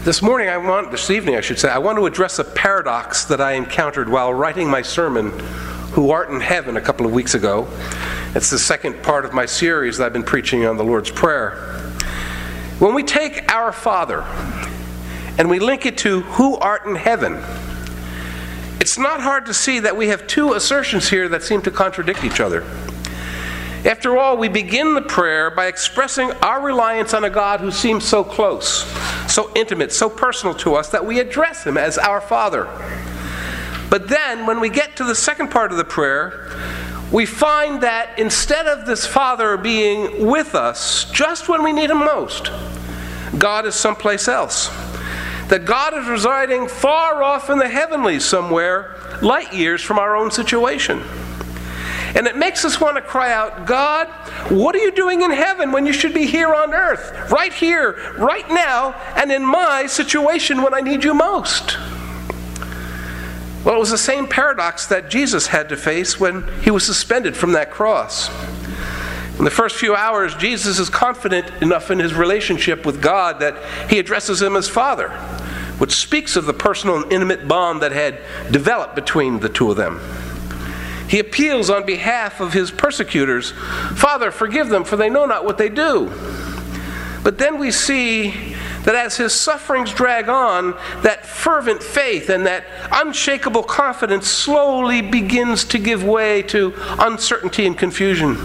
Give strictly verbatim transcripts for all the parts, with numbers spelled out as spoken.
This morning, I want, this evening I should say, I want to address a paradox that I encountered while writing my sermon, Who Art in Heaven, a couple of weeks ago. It's the second part of my series that I've been preaching on the Lord's Prayer. When we take Our Father and we link it to Who Art in Heaven, it's not hard to see that we have two assertions here that seem to contradict each other. After all, we begin the prayer by expressing our reliance on a God who seems so close, so intimate, so personal to us that we address him as our Father. But then, when we get to the second part of the prayer, we find that instead of this Father being with us just when we need him most, God is someplace else. That God is residing far off in the heavenlies somewhere, light years from our own situation. And it makes us want to cry out, God, what are you doing in heaven when you should be here on earth? Right here, right now, and in my situation when I need you most. Well, it was the same paradox that Jesus had to face when he was suspended from that cross. In the first few hours, Jesus is confident enough in his relationship with God that he addresses him as Father, which speaks of the personal and intimate bond that had developed between the two of them. He appeals on behalf of his persecutors, Father, forgive them, for they know not what they do. But then we see that as his sufferings drag on, that fervent faith and that unshakable confidence slowly begins to give way to uncertainty and confusion.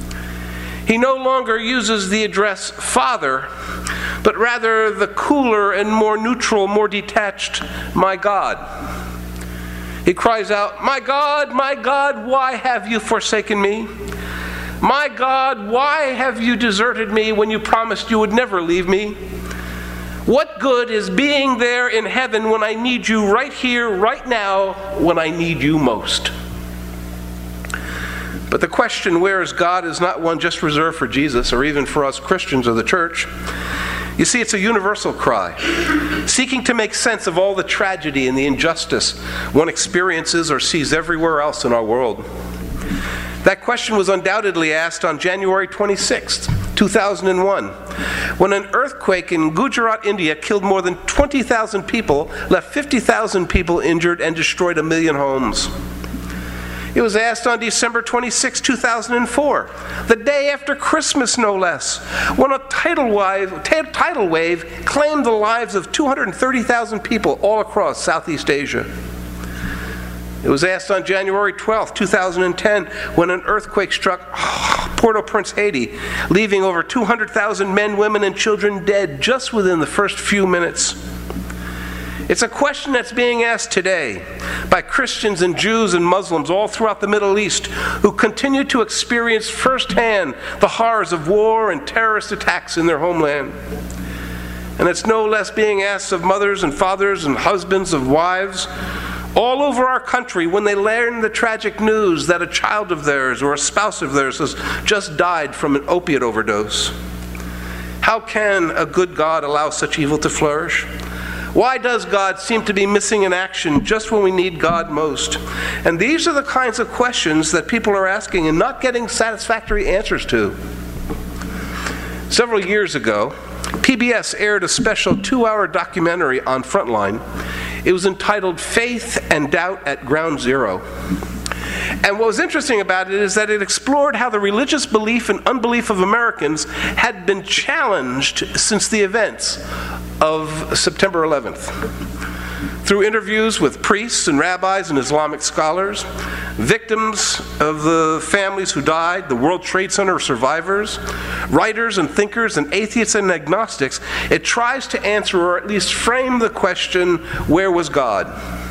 He no longer uses the address Father, but rather the cooler and more neutral, more detached, my God. He cries out, my God, my God, why have you forsaken me? My God, why have you deserted me when you promised you would never leave me? What good is being there in heaven when I need you right here, right now, when I need you most? But the question, where is God, is not one just reserved for Jesus or even for us Christians of the church. You see, it's a universal cry, seeking to make sense of all the tragedy and the injustice one experiences or sees everywhere else in our world. That question was undoubtedly asked on January twenty-sixth, two thousand one, when an earthquake in Gujarat, India killed more than twenty thousand people, left fifty thousand people injured, and destroyed a million homes. It was asked on December twenty-sixth, two thousand four, the day after Christmas no less, when a tidal wave, tidal wave claimed the lives of two hundred thirty thousand people all across Southeast Asia. It was asked on January twelfth, two thousand ten, when an earthquake struck Port-au-Prince, Haiti, leaving over two hundred thousand men, women, and children dead just within the first few minutes. It's a question that's being asked today by Christians and Jews and Muslims all throughout the Middle East who continue to experience firsthand the horrors of war and terrorist attacks in their homeland. And it's no less being asked of mothers and fathers and husbands of wives all over our country when they learn the tragic news that a child of theirs or a spouse of theirs has just died from an opiate overdose. How can a good God allow such evil to flourish? Why does God seem to be missing in action just when we need God most? And these are the kinds of questions that people are asking and not getting satisfactory answers to. Several years ago, P B S aired a special two-hour documentary on Frontline. It was entitled Faith and Doubt at Ground Zero. And what was interesting about it is that it explored how the religious belief and unbelief of Americans had been challenged since the events of September eleventh. Through interviews with priests and rabbis and Islamic scholars, victims of the families who died, the World Trade Center survivors, writers and thinkers and atheists and agnostics, it tries to answer or at least frame the question, where was God?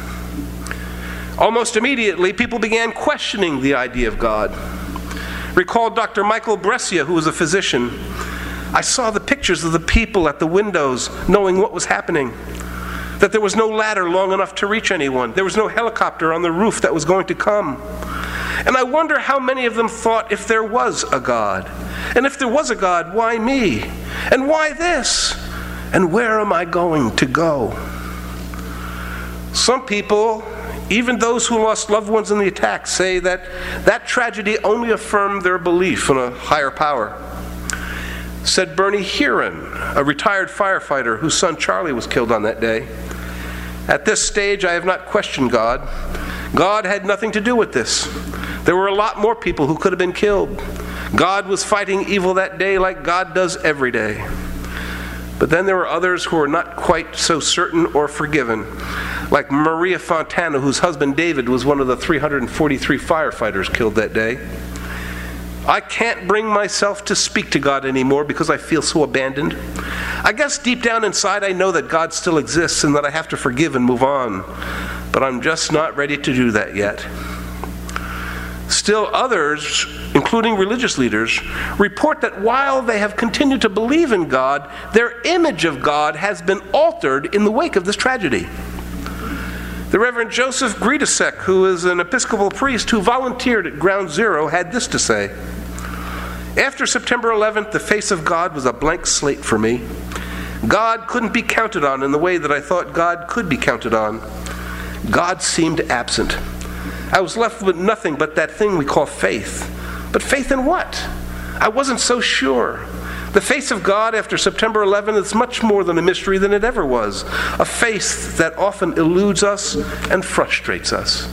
Almost immediately, people began questioning the idea of God. Recall Doctor Michael Brescia, who was a physician. I saw the pictures of the people at the windows knowing what was happening, that there was no ladder long enough to reach anyone. There was no helicopter on the roof that was going to come. And I wonder how many of them thought if there was a God. And if there was a God, why me? And why this? And where am I going to go? Some people, even those who lost loved ones in the attack, say that that tragedy only affirmed their belief in a higher power. said Bernie Heron, a retired firefighter whose son Charlie was killed on that day. At this stage, I have not questioned God. God had nothing to do with this. There were a lot more people who could have been killed. God was fighting evil that day like God does every day. But then there were others who were not quite so certain or forgiven, like Maria Fontana, whose husband David was one of the three hundred forty-three firefighters killed that day. I can't bring myself to speak to God anymore because I feel so abandoned. I guess deep down inside I know that God still exists and that I have to forgive and move on, but I'm just not ready to do that yet. Still others, including religious leaders, report that while they have continued to believe in God, their image of God has been altered in the wake of this tragedy. The Reverend Joseph Gridasek, who is an Episcopal priest who volunteered at Ground Zero, had this to say: "After September eleventh, the face of God was a blank slate for me. God couldn't be counted on in the way that I thought God could be counted on. God seemed absent. I was left with nothing but that thing we call faith. But faith in what? I wasn't so sure. The face of God after September eleventh is much more than a mystery than it ever was. A face that often eludes us and frustrates us."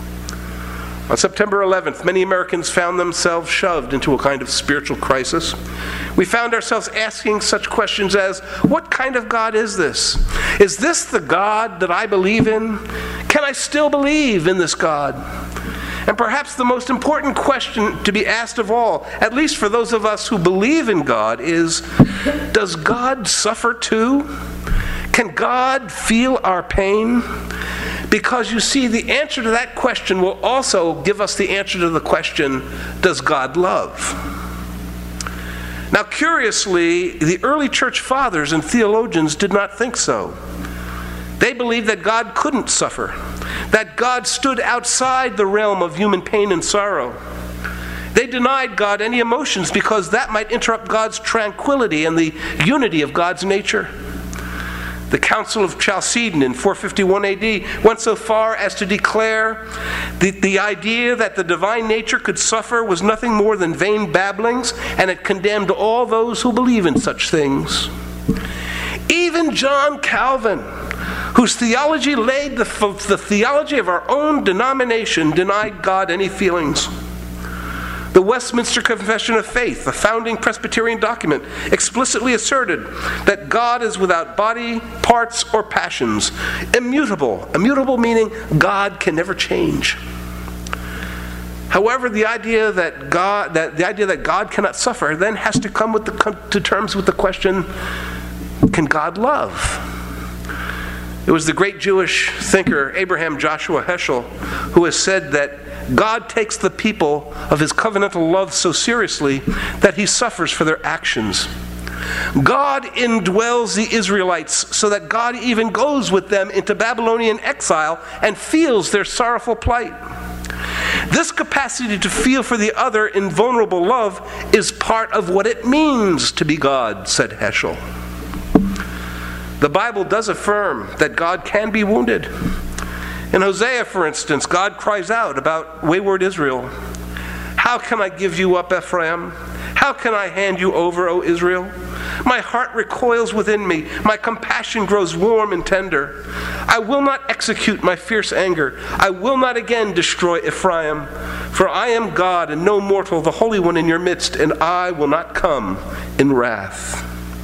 On September eleventh, many Americans found themselves shoved into a kind of spiritual crisis. We found ourselves asking such questions as, what kind of God is this? Is this the God that I believe in? Can I still believe in this God? And perhaps the most important question to be asked of all, at least for those of us who believe in God, is, does God suffer too? Can God feel our pain? Because you see, the answer to that question will also give us the answer to the question, does God love? Now, curiously, the early church fathers and theologians did not think so. They believed that God couldn't suffer, that God stood outside the realm of human pain and sorrow. They denied God any emotions because that might interrupt God's tranquility and the unity of God's nature. The Council of Chalcedon in four fifty-one A D went so far as to declare the, the idea that the divine nature could suffer was nothing more than vain babblings, and it condemned all those who believe in such things. Even John Calvin, whose theology laid the, the theology of our own denomination, denied God any feelings. The Westminster Confession of Faith, the founding Presbyterian document, explicitly asserted that God is without body, parts, or passions, immutable. Immutable meaning God can never change. However, the idea that God, that the idea that God cannot suffer then has to come with the, come to terms with the question, can God love? It was the great Jewish thinker Abraham Joshua Heschel who has said that God takes the people of his covenantal love so seriously that he suffers for their actions. God indwells the Israelites so that God even goes with them into Babylonian exile and feels their sorrowful plight. This capacity to feel for the other in vulnerable love is part of what it means to be God, said Heschel. The Bible does affirm that God can be wounded. In Hosea, for instance, God cries out about wayward Israel. How can I give you up, Ephraim? How can I hand you over, O Israel? My heart recoils within me. My compassion grows warm and tender. I will not execute my fierce anger. I will not again destroy Ephraim. For I am God and no mortal, the Holy One in your midst, and I will not come in wrath.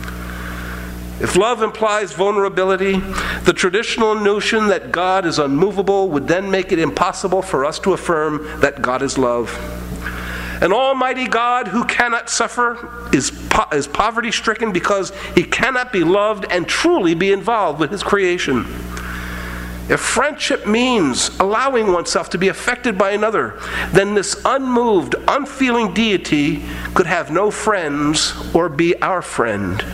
If love implies vulnerability, the traditional notion that God is unmovable would then make it impossible for us to affirm that God is love. An almighty God who cannot suffer is, po- is poverty-stricken because he cannot be loved and truly be involved with his creation. If friendship means allowing oneself to be affected by another, then this unmoved, unfeeling deity could have no friends or be our friend.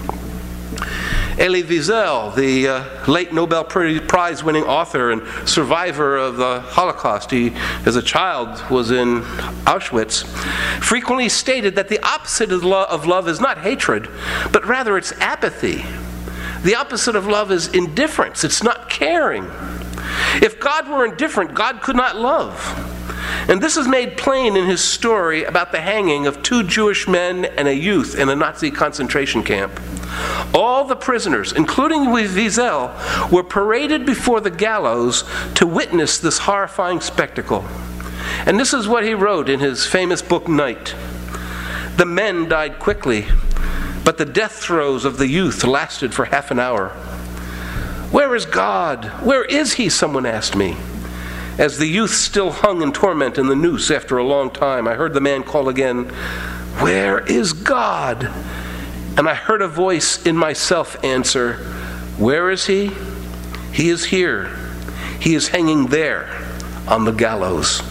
Elie Wiesel, the uh, late Nobel Prize-winning author and survivor of the Holocaust, he, as a child, was in Auschwitz, frequently stated that the opposite of love, of love is not hatred, but rather it's apathy. The opposite of love is indifference. It's not caring. If God were indifferent, God could not love. And this is made plain in his story about the hanging of two Jewish men and a youth in a Nazi concentration camp. All the prisoners, including Wiesel, were paraded before the gallows to witness this horrifying spectacle. And this is what he wrote in his famous book, Night. The men died quickly, but the death throes of the youth lasted for half an hour. Where is God? Where is he? Someone asked me. As the youth still hung in torment in the noose after a long time, I heard the man call again, "Where is God?" And I heard a voice in myself answer, "Where is he? He is here. He is hanging there on the gallows."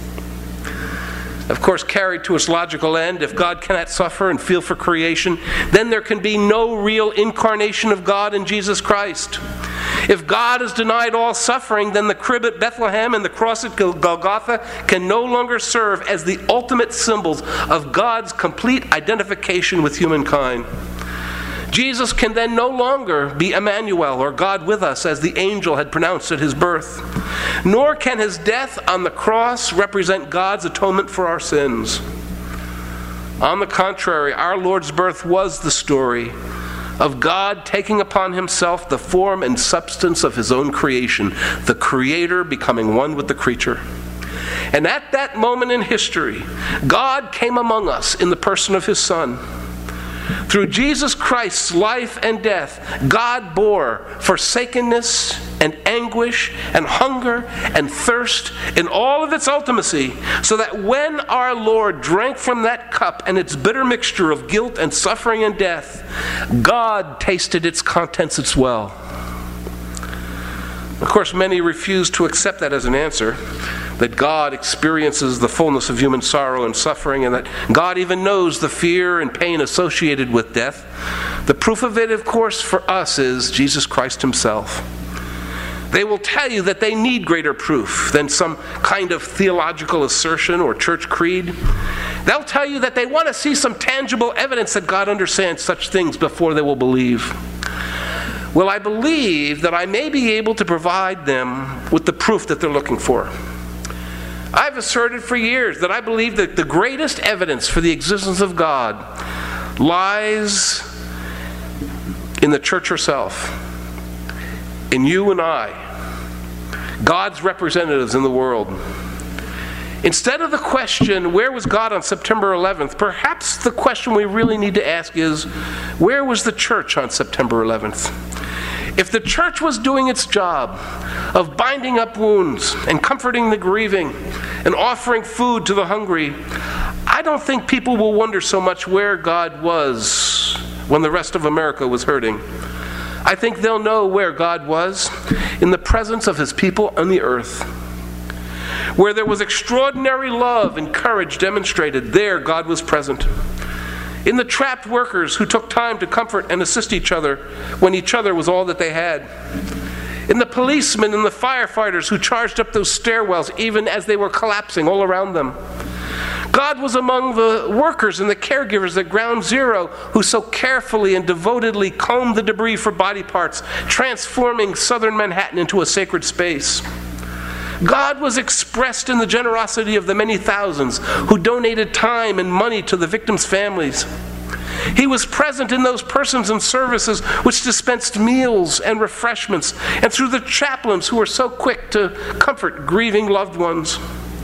Of course, carried to its logical end, if God cannot suffer and feel for creation, then there can be no real incarnation of God in Jesus Christ. If God is denied all suffering, then the crib at Bethlehem and the cross at Golgotha can no longer serve as the ultimate symbols of God's complete identification with humankind. Jesus can then no longer be Emmanuel, or God with us, as the angel had pronounced at his birth. Nor can his death on the cross represent God's atonement for our sins. On the contrary, our Lord's birth was the story of God taking upon himself the form and substance of his own creation, the Creator becoming one with the creature. And at that moment in history, God came among us in the person of his Son. Through Jesus Christ's life and death, God bore forsakenness and anguish and hunger and thirst in all of its ultimacy, so that when our Lord drank from that cup and its bitter mixture of guilt and suffering and death, God tasted its contents as well. Of course, many refuse to accept that as an answer, that God experiences the fullness of human sorrow and suffering, and that God even knows the fear and pain associated with death. The proof of it, of course, for us is Jesus Christ himself. They will tell you that they need greater proof than some kind of theological assertion or church creed. They'll tell you that they want to see some tangible evidence that God understands such things before they will believe. Well, I believe that I may be able to provide them with the proof that they're looking for. I've asserted for years that I believe that the greatest evidence for the existence of God lies in the church herself, in you and I, God's representatives in the world. Instead of the question, where was God on September eleventh, perhaps the question we really need to ask is, where was the church on September eleventh? If the church was doing its job of binding up wounds and comforting the grieving and offering food to the hungry, I don't think people will wonder so much where God was when the rest of America was hurting. I think they'll know where God was, in the presence of his people on the earth. Where there was extraordinary love and courage demonstrated, there God was present. In the trapped workers who took time to comfort and assist each other when each other was all that they had. In the policemen and the firefighters who charged up those stairwells even as they were collapsing all around them. God was among the workers and the caregivers at Ground Zero who so carefully and devotedly combed the debris for body parts, transforming southern Manhattan into a sacred space. God was expressed in the generosity of the many thousands who donated time and money to the victims' families. He was present in those persons and services which dispensed meals and refreshments, and through the chaplains who were so quick to comfort grieving loved ones.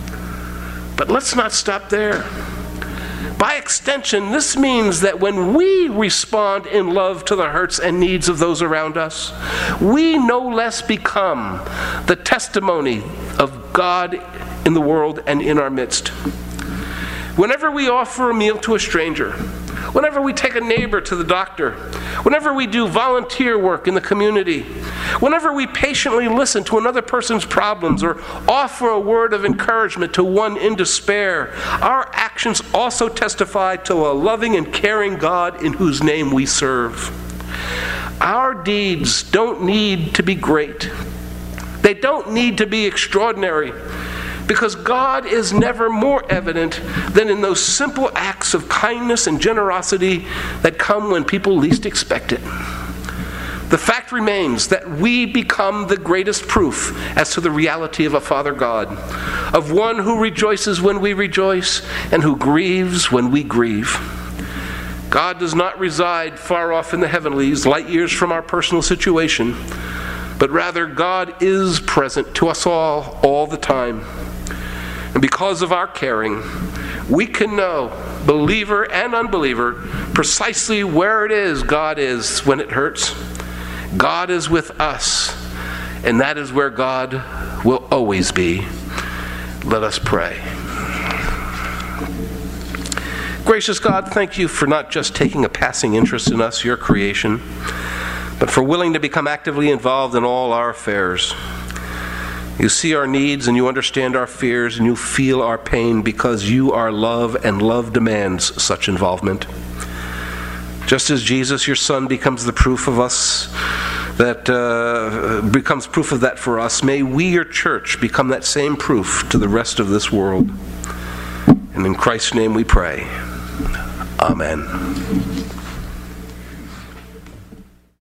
But let's not stop there. By extension, this means that when we respond in love to the hurts and needs of those around us, we no less become the testimony of God in the world and in our midst. Whenever we offer a meal to a stranger, whenever we take a neighbor to the doctor, whenever we do volunteer work in the community, whenever we patiently listen to another person's problems or offer a word of encouragement to one in despair, our actions also testify to a loving and caring God in whose name we serve. Our deeds don't need to be great. They don't need to be extraordinary, because God is never more evident than in those simple acts of kindness and generosity that come when people least expect it. The fact remains that we become the greatest proof as to the reality of a Father God, of one who rejoices when we rejoice and who grieves when we grieve. God does not reside far off in the heavenlies, light years from our personal situation, but rather God is present to us all, all the time. And because of our caring, we can know, believer and unbeliever, precisely where it is God is when it hurts. God is with us, and that is where God will always be. Let us pray. Gracious God, thank you for not just taking a passing interest in us, your creation, but for willing to become actively involved in all our affairs. You see our needs and you understand our fears and you feel our pain because you are love and love demands such involvement. Just as Jesus, your Son, becomes the proof of us, that uh, becomes proof of that for us, may we, your church, become that same proof to the rest of this world. And in Christ's name we pray. Amen.